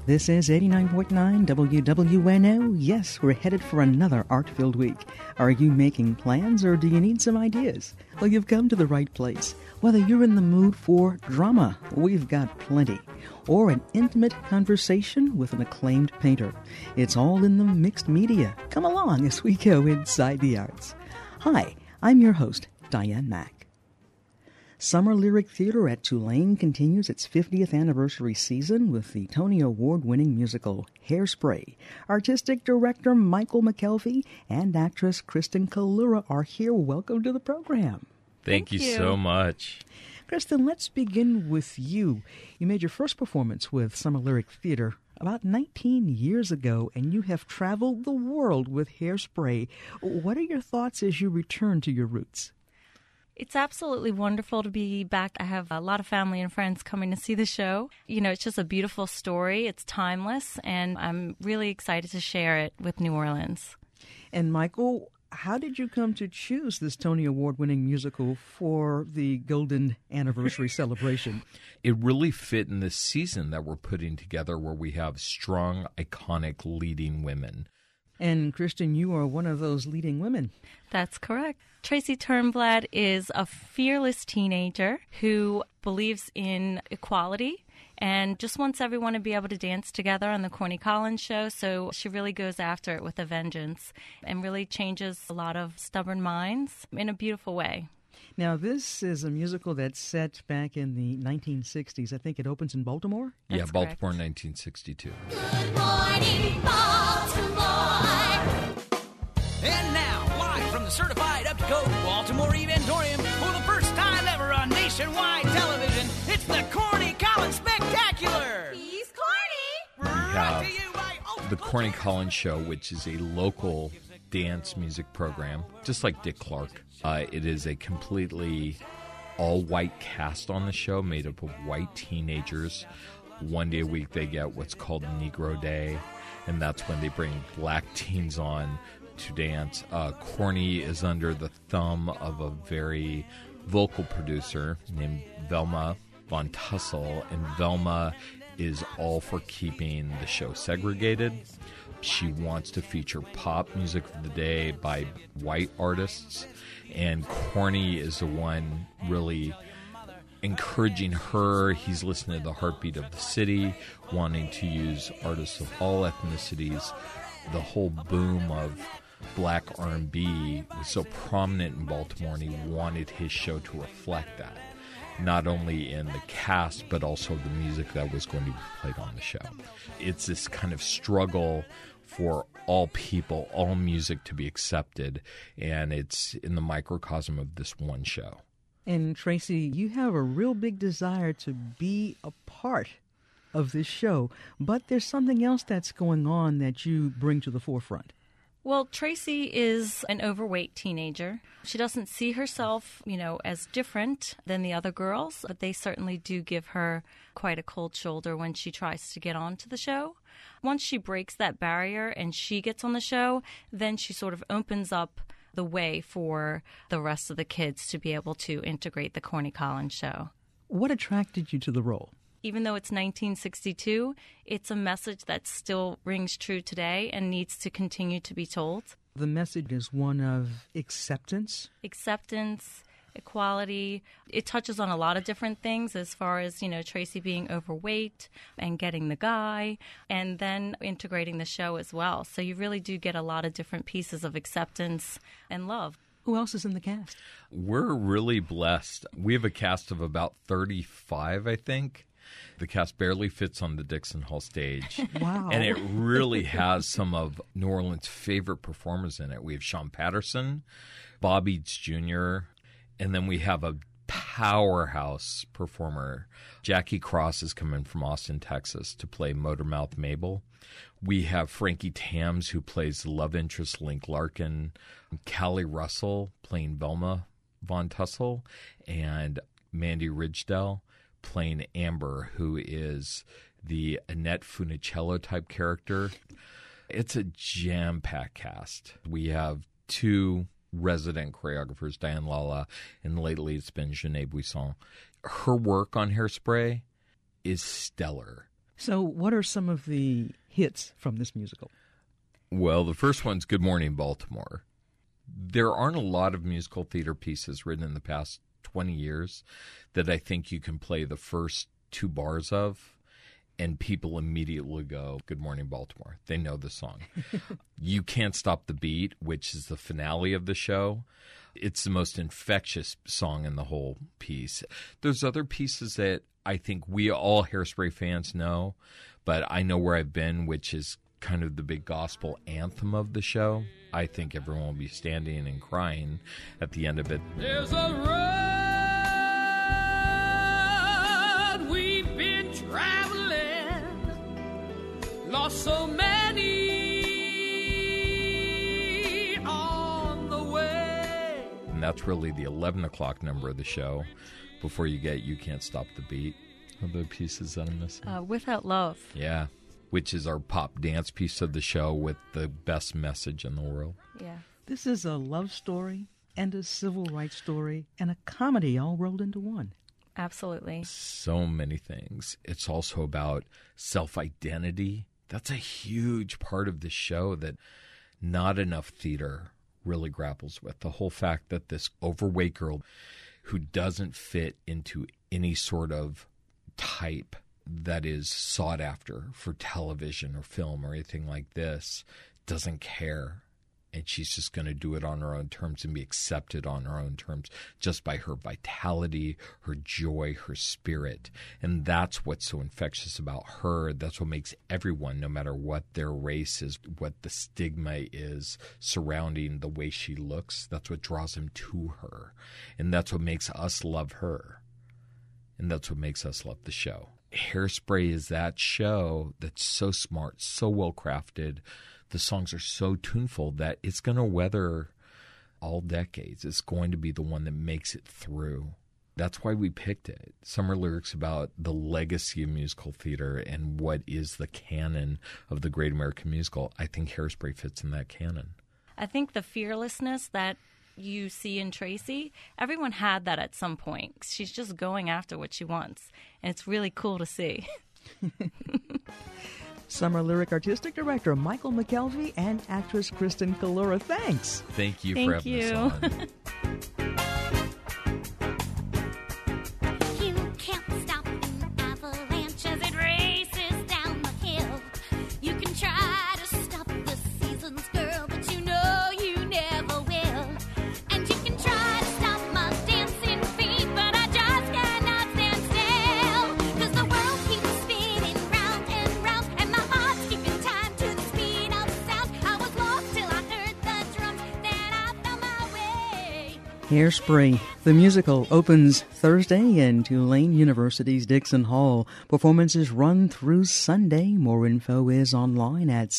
This is 89.9 WWNO. Yes, we're headed for another art-filled week. Are you making plans or do you need some ideas? Well, you've come to the right place. Whether you're in the mood for drama, we've got plenty, or an intimate conversation with an acclaimed painter. It's all in the mixed media. Come along as we go inside the arts. Hi, I'm your host, Diane Mack. Summer Lyric Theater at Tulane continues its 50th anniversary season with the Tony Award-winning musical Hairspray. Artistic director Michael McKelvey and actress Kristen Kalura are here. Welcome to the program. Thank you so much. Kristen, let's begin with you. You made your first performance with Summer Lyric Theater about 19 years ago, and you have traveled the world with Hairspray. What are your thoughts as you return to your roots? It's absolutely wonderful to be back. I have a lot of family and friends coming to see the show. You know, it's just a beautiful story. It's timeless, and I'm really excited to share it with New Orleans. And Michael, how did you come to choose this Tony Award-winning musical for the Golden Anniversary celebration? It really fit in this season that we're putting together where we have strong, iconic leading women. And Kristen, you are one of those leading women. That's correct. Tracy Turnblad is a fearless teenager who believes in equality and just wants everyone to be able to dance together on the Corny Collins show. So she really goes after it with a vengeance and really changes a lot of stubborn minds in a beautiful way. Now, this is a musical that's set back in the 1960s. I think it opens in Baltimore? That's Baltimore, correct. 1962. Good morning, Baltimore. And now, live from the certified up-to-code Baltimore Eventorium, for the first time ever on nationwide television, it's the Corny Collins Spectacular! He's corny! We have the Corny Collins Show, which is a local dance music program, just like Dick Clark. It is a completely all-white cast on the show, made up of white teenagers. One day a week they get what's called Negro Day, and that's when they bring black teens on to dance. Corny is under the thumb of a very vocal producer named Velma Von Tussle, and Velma is all for keeping the show segregated. She wants to feature pop music of the day by white artists, and Corny is the one really encouraging her. He's listening to the heartbeat of the city, wanting to use artists of all ethnicities. The whole boom of black R&B was so prominent in Baltimore, and he wanted his show to reflect that, not only in the cast, but also the music that was going to be played on the show. It's this kind of struggle for all people, all music to be accepted, and it's in the microcosm of this one show. And Tracy, you have a real big desire to be a part of this show, but there's something else that's going on that you bring to the forefront. Well, Tracy is an overweight teenager. She doesn't see herself, as different than the other girls, but they certainly do give her quite a cold shoulder when she tries to get onto the show. Once she breaks that barrier and she gets on the show, then she sort of opens up the way for the rest of the kids to be able to integrate the Corny Collins show. What attracted you to the role? Even though it's 1962, it's a message that still rings true today and needs to continue to be told. The message is one of acceptance? Acceptance, equality. It touches on a lot of different things as far as, Tracy being overweight and getting the guy, and then integrating the show as well. So you really do get a lot of different pieces of acceptance and love. Who else is in the cast? We're really blessed. We have a cast of about 35, I think. The cast barely fits on the Dixon Hall stage. Wow. And it really has some of New Orleans' favorite performers in it. We have Sean Patterson, Bob Eads Jr., and then we have a powerhouse performer. Jackie Cross is coming from Austin, Texas to play Motormouth Mabel. We have Frankie Tams, who plays the love interest Link Larkin, Callie Russell playing Velma Von Tussle, and Mandy Ridgedale playing Amber, who is the Annette Funicello type character. It's a jam-packed cast. We have two resident choreographers, Diane Lala, and lately it's been Janae Buisson. Her work on Hairspray is stellar. So what are some of the hits from this musical? Well, the first one's Good Morning Baltimore. There aren't a lot of musical theater pieces written in the past 20 years that I think you can play the first two bars of and people immediately go, Good Morning Baltimore. They know the song. You Can't Stop the Beat, which is the finale of the show. It's the most infectious song in the whole piece. There's other pieces that I think we all Hairspray fans know, but I Know Where I've Been, which is kind of the big gospel anthem of the show. I think everyone will be standing and crying at the end of it. There's a road we've been traveling, lost so many on the way. And that's really the 11 o'clock number of the show before you get You Can't Stop the Beat. Other pieces that I'm missing? Without Love. Yeah, which is our pop dance piece of the show with the best message in the world. Yeah. This is a love story and a civil rights story and a comedy all rolled into one. Absolutely. So many things. It's also about self-identity. That's a huge part of the show that not enough theater really grapples with. The whole fact that this overweight girl who doesn't fit into any sort of type that is sought after for television or film or anything like this doesn't care. And she's just going to do it on her own terms and be accepted on her own terms just by her vitality, her joy, her spirit. And that's what's so infectious about her. That's what makes everyone, no matter what their race is, what the stigma is surrounding the way she looks, that's what draws them to her. And that's what makes us love her. And that's what makes us love the show. Hairspray is that show that's so smart, so well crafted. The songs are so tuneful that it's going to weather all decades. It's going to be the one that makes it through. That's why we picked it. Summer Lyrics about the legacy of musical theater and what is the canon of the Great American Musical. I think Hairspray fits in that canon. I think the fearlessness that you see in Tracy, everyone had that at some point. She's just going after what she wants, and it's really cool to see. Summer Lyric Artistic Director Michael McKelvey and actress Kristen Kalura. Thanks. Thank you Thank for having us on. You can't stop an avalanche as it races down the hill. You can try to stop the seasons, girl, but you know you never will. And you can try to stop my dancing feet, but I just cannot stand still. 'Cause the world keeps spinning round and round, and my heart's keeping time to the speed of sound. I was lost till I heard the drums, then I found my way. Hairspray, the musical, opens Thursday in Tulane University's Dixon Hall. Performances run through Sunday. More info is online at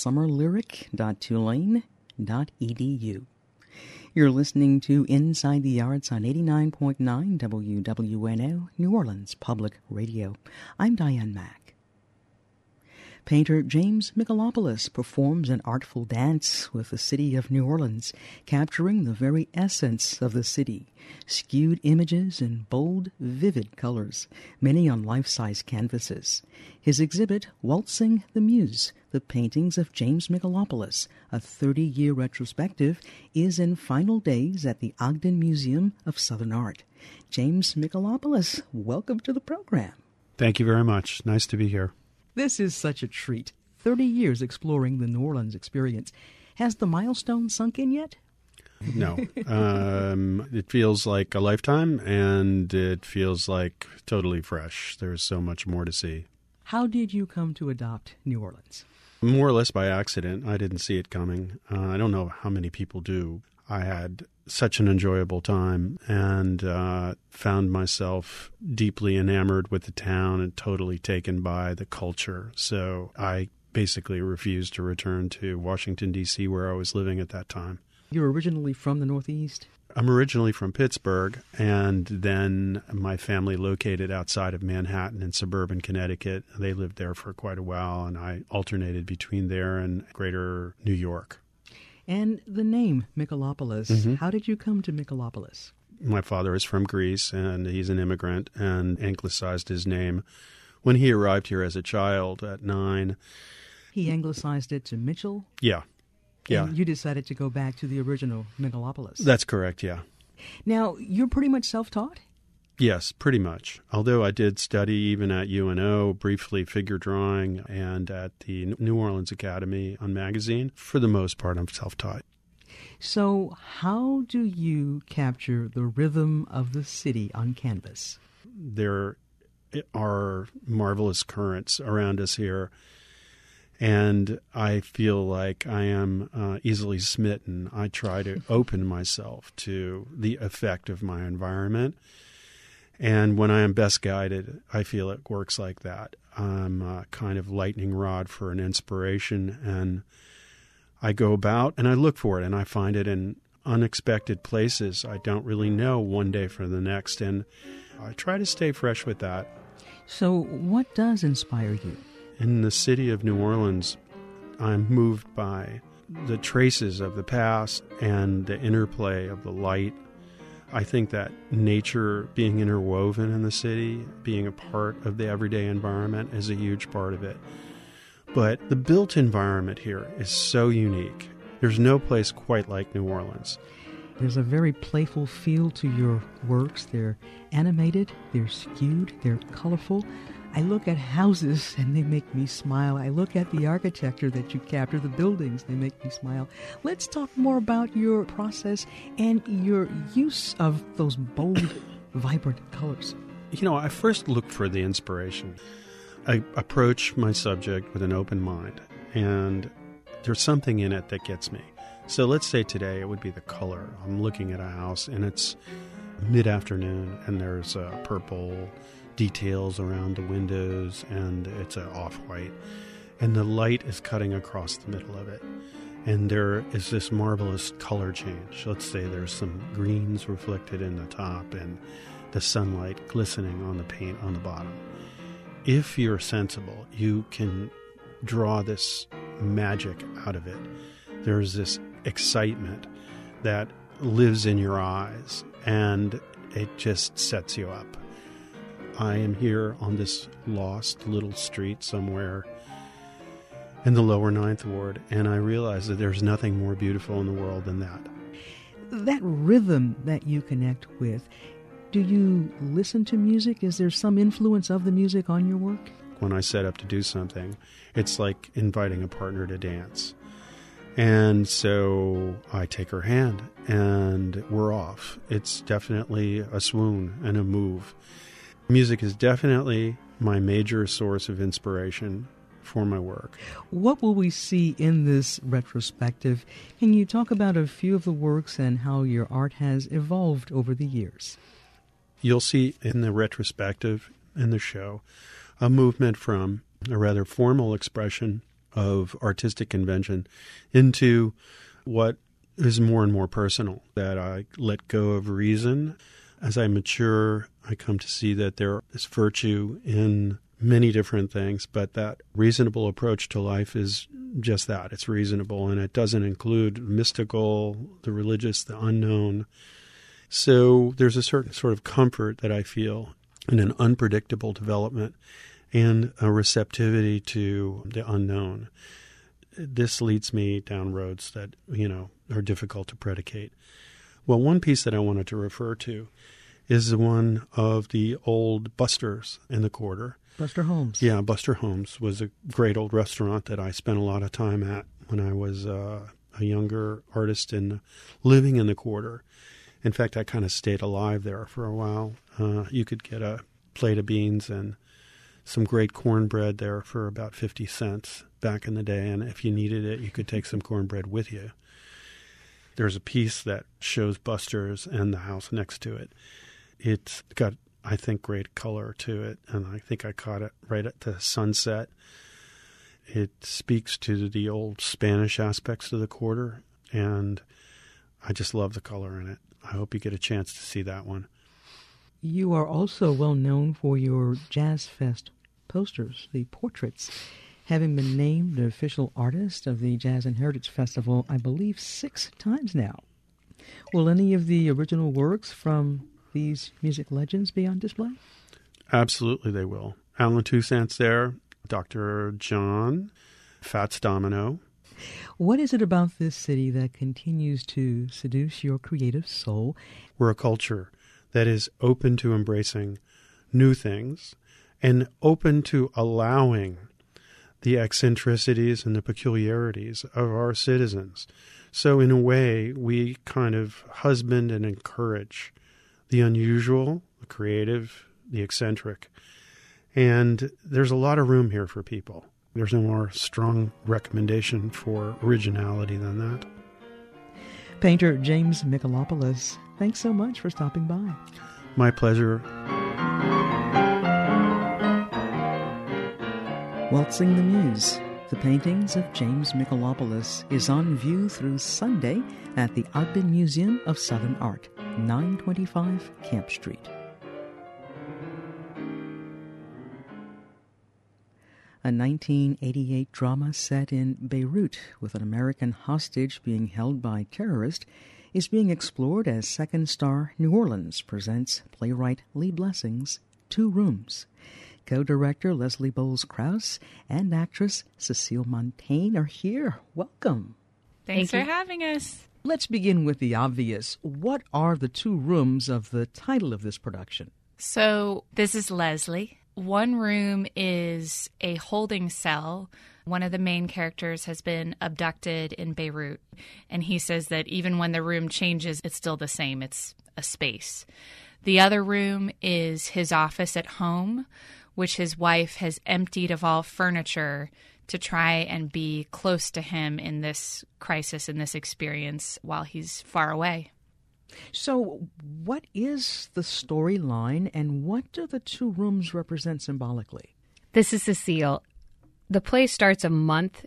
summerlyric.tulane.edu. You're listening to Inside the Arts on 89.9 WWNO, New Orleans Public Radio. I'm Diane Mack. Painter James Michalopoulos performs an artful dance with the city of New Orleans, capturing the very essence of the city. Skewed images in bold, vivid colors, many on life-size canvases. His exhibit, Waltzing the Muse, The Paintings of James Michalopoulos, a 30-year retrospective, is in final days at the Ogden Museum of Southern Art. James Michalopoulos, welcome to the program. Thank you very much. Nice to be here. This is such a treat. 30 years exploring the New Orleans experience. Has the milestone sunk in yet? No. It feels like a lifetime, and it feels like totally fresh. There's so much more to see. How did you come to adopt New Orleans? More or less by accident. I didn't see it coming. I don't know how many people do. I had such an enjoyable time and found myself deeply enamored with the town and totally taken by the culture. So I basically refused to return to Washington, D.C., where I was living at that time. You're originally from the Northeast? I'm originally from Pittsburgh, and then my family located outside of Manhattan in suburban Connecticut. They lived there for quite a while, and I alternated between there and greater New York. And the name Michalopoulos, how did you come to Michalopoulos? My father is from Greece, and he's an immigrant, and anglicized his name When he arrived here as a child at 9, He anglicized it to Mitchell. yeah. And you decided to go back to the original Megalopolis. That's correct, yeah. Now, you're pretty much self-taught? Yes, pretty much. Although I did study even at UNO, briefly figure drawing, and at the New Orleans Academy on magazine. For the most part, I'm self-taught. So how do you capture the rhythm of the city on canvas? There are marvelous currents around us here, and I feel like I am easily smitten. I try to open myself to the effect of my environment, and when I am best guided, I feel it works like that. I'm a kind of lightning rod for an inspiration, and I go about and I look for it, and I find it in unexpected places. I don't really know one day from the next, and I try to stay fresh with that. So what does inspire you? In the city of New Orleans, I'm moved by the traces of the past and the interplay of the light. I think that nature being interwoven in the city, being a part of the everyday environment, is a huge part of it. But the built environment here is so unique. There's no place quite like New Orleans. There's a very playful feel to your works. They're animated, they're skewed, they're colorful. I look at houses and they make me smile. I look at the architecture that you capture, the buildings, they make me smile. Let's talk more about your process and your use of those bold, vibrant colors. You know, I first look for the inspiration. I approach my subject with an open mind, and there's something in it that gets me. So let's say today it would be the color. I'm looking at a house, and it's mid-afternoon, and there's purple details around the windows, and it's an off-white, and the light is cutting across the middle of it, and there is this marvelous color change. Let's say there's some greens reflected in the top and the sunlight glistening on the paint on the bottom. If you're sensible, you can draw this magic out of it. There's this excitement that lives in your eyes, and it just sets you up. I am here on this lost little street somewhere in the lower Ninth Ward, and I realize that there's nothing more beautiful in the world than that. That rhythm that you connect with, do you listen to music? Is there some influence of the music on your work? When I set up to do something, it's like inviting a partner to dance. And so I take her hand, and we're off. It's definitely a swoon and a move. Music is definitely my major source of inspiration for my work. What will we see in this retrospective? Can you talk about a few of the works and how your art has evolved over the years? You'll see in the retrospective, in the show, a movement from a rather formal expression of artistic convention into what is more and more personal, that I let go of reason. As I mature, I come to see that there is virtue in many different things, but that reasonable approach to life is just that. It's reasonable, and it doesn't include mystical, the religious, the unknown. So there's a certain sort of comfort that I feel in an unpredictable development and a receptivity to the unknown. This leads me down roads that, are difficult to predicate. Well, one piece that I wanted to refer to is the one of the old Buster's in the Quarter. Buster Holmes. Yeah, Buster Holmes was a great old restaurant that I spent a lot of time at when I was a younger artist and living in the Quarter. In fact, I kind of stayed alive there for a while. You could get a plate of beans and some great cornbread there for about 50 cents back in the day, and if you needed it, you could take some cornbread with you. There's a piece that shows Buster's and the house next to it. It's got, I think, great color to it, and I think I caught it right at the sunset. It speaks to the old Spanish aspects of the Quarter, and I just love the color in it. I hope you get a chance to see that one. You are also well known for your Jazz Fest posters, the portraits, having been named the official artist of the Jazz and Heritage Festival, I believe, 6 times now. Will any of the original works from these music legends be on display? Absolutely they will. Alan Toussaint's there, Dr. John, Fats Domino. What is it about this city that continues to seduce your creative soul? We're a culture that is open to embracing new things and open to allowing the eccentricities and the peculiarities of our citizens. So in a way, we kind of husband and encourage the unusual, the creative, the eccentric. And there's a lot of room here for people. There's no more strong recommendation for originality than that. Painter James Michalopoulos, thanks so much for stopping by. My pleasure. Waltzing the Muse, the paintings of James Michalopoulos, is on view through Sunday at the Ogden Museum of Southern Art, 925 Camp Street. A 1988 drama set in Beirut with an American hostage being held by terrorists is being explored as Second Star New Orleans presents playwright Lee Blessing's Two Rooms. Co-director Leslie Bowles-Krause and actress Cecile Montaigne are here. Welcome. Thanks for having us. Let's begin with the obvious. What are the two rooms of the title of this production? So this is Leslie. One room is a holding cell. One of the main characters has been abducted in Beirut, and he says that even when the room changes, it's still the same. It's a space. The other room is his office at home, which his wife has emptied of all furniture to try and be close to him in this crisis, in this experience, while he's far away. So what is the storyline, and what do the two rooms represent symbolically? This is Cecile. The play starts a month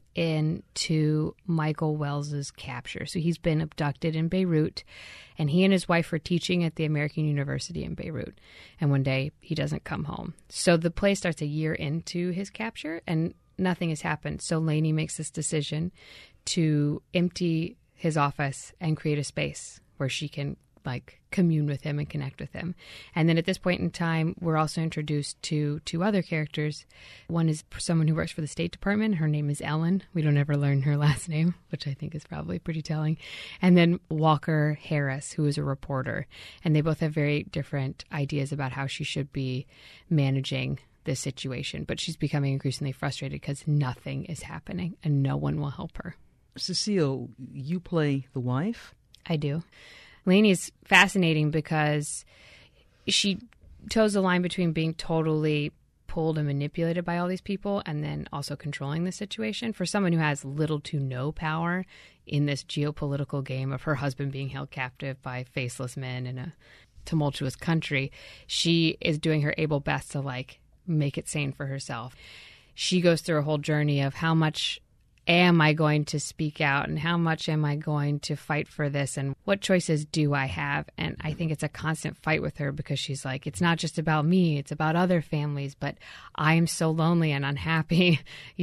into Michael Wells's capture. So he's been abducted in Beirut, and he and his wife are teaching at the American University in Beirut. And one day he doesn't come home. So the play starts a year into his capture, and nothing has happened. So Lainey makes this decision to empty his office and create a space where she can commune with him and connect with him. And then at this point in time, we're also introduced to two other characters. One is someone who works for the State Department. Her name is Ellen. We don't ever learn her last name, which I think is probably pretty telling. And then Walker Harris, who is a reporter. And they both have very different ideas about how she should be managing this situation. But she's becoming increasingly frustrated because nothing is happening and no one will help her. Cecile, you play the wife? I do. Lainey is fascinating because she toes the line between being totally pulled and manipulated by all these people and then also controlling the situation. For someone who has little to no power in this geopolitical game of her husband being held captive by faceless men in a tumultuous country, she is doing her able best to make it sane for herself. She goes through a whole journey of how much am I going to speak out and how much am I going to fight for this and what choices do I have? And I think it's a constant fight with her because she's like, it's not just about me, it's about other families, but I am so lonely and unhappy,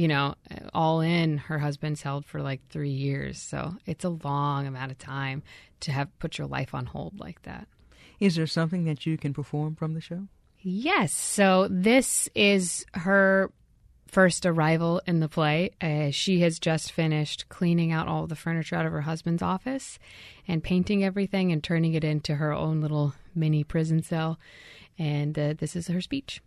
all in. Her husband's held for 3 years. So it's a long amount of time to have put your life on hold like that. Is there something that you can perform from the show? Yes. So this is her first arrival in the play. She has just finished cleaning out all the furniture out of her husband's office and painting everything and turning it into her own little mini prison cell. And this is her speech.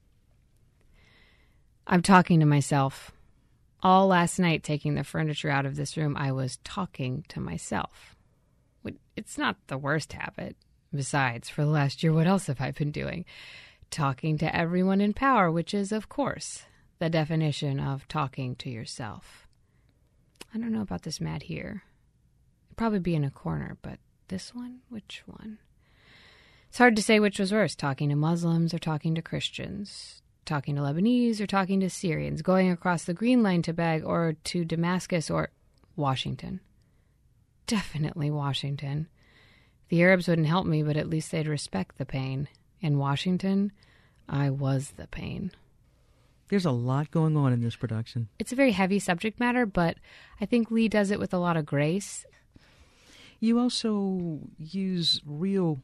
I'm talking to myself. All last night, taking the furniture out of this room, I was talking to myself. It's not the worst habit. Besides, for the last year, what else have I been doing? Talking to everyone in power, which is, of course, the definition of talking to yourself. I don't know about this mat here. It'd probably be in a corner, but this one? Which one? It's hard to say which was worse, talking to Muslims or talking to Christians, talking to Lebanese or talking to Syrians, going across the Green Line to Baghdad or to Damascus or Washington. Definitely Washington. The Arabs wouldn't help me, but at least they'd respect the pain. In Washington, I was the pain. There's a lot going on in this production. It's a very heavy subject matter, but I think Lee does it with a lot of grace. You also use real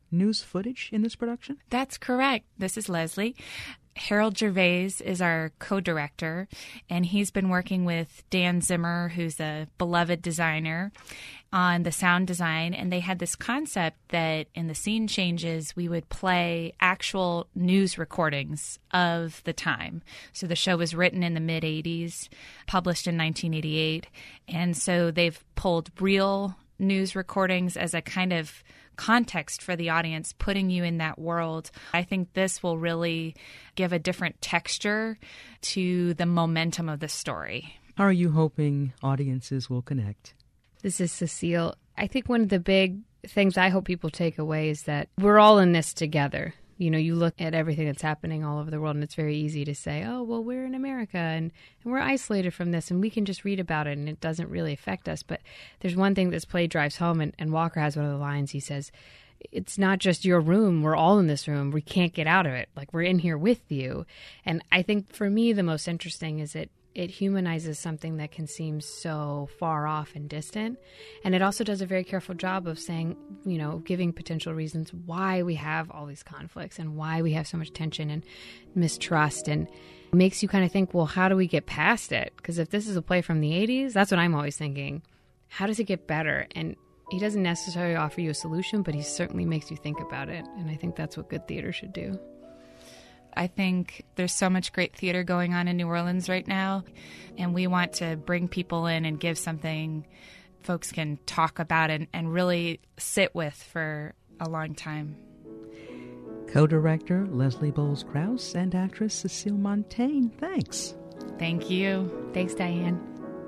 news footage in this production? That's correct. This is Leslie. Harold Gervais is our co-director, and he's been working with Dan Zimmer, who's a beloved designer, on the sound design. And they had this concept that in the scene changes, we would play actual news recordings of the time. So the show was written in the mid-'80s, published in 1988. And so they've pulled real news recordings as a kind of context for the audience, putting you in that world. I think this will really give a different texture to the momentum of the story. How are you hoping audiences will connect? This is Cecile. I think one of the big things I hope people take away is that we're all in this together. You know, you look at everything that's happening all over the world, and it's very easy to say, oh, well, we're in America, and we're isolated from this, and we can just read about it, and it doesn't really affect us. But there's one thing this play drives home, and Walker has one of the lines. He says, it's not just your room. We're all in this room. We can't get out of it. Like, we're in here with you. And I think for me, the most interesting is it humanizes something that can seem so far off and distant. And it also does a very careful job of saying, you know, giving potential reasons why we have all these conflicts and why we have so much tension and mistrust, and makes you kind of think, well, how do we get past it? Because if this is a play from the 80s, that's what I'm always thinking. How does it get better? And he doesn't necessarily offer you a solution, but he certainly makes you think about it. And I think that's what good theater should do. I think there's so much great theater going on in New Orleans right now, and we want to bring people in and give something folks can talk about and really sit with for a long time. Co-director Leslie Bowles-Krause and actress Cecile Montaigne, thanks. Thank you. Thanks, Diane.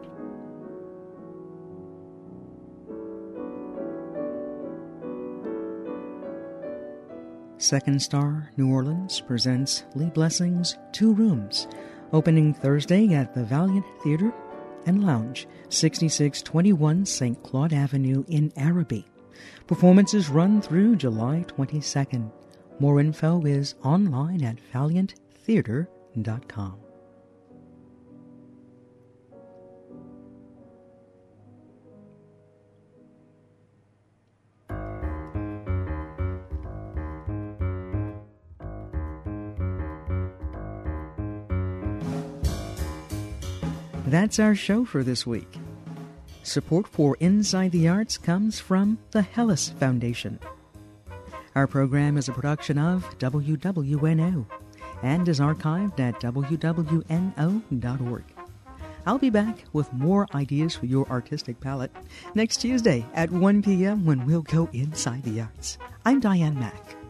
Second Star New Orleans presents Lee Blessing's Two Rooms, opening Thursday at the Valiant Theater and Lounge, 6621 St. Claude Avenue in Araby. Performances run through July 22nd. More info is online at valianttheater.com. That's our show for this week. Support for Inside the Arts comes from the Hellas Foundation. Our program is a production of WWNO and is archived at wwno.org. I'll be back with more ideas for your artistic palette next Tuesday at 1 p.m. when we'll go inside the arts. I'm Diane Mack.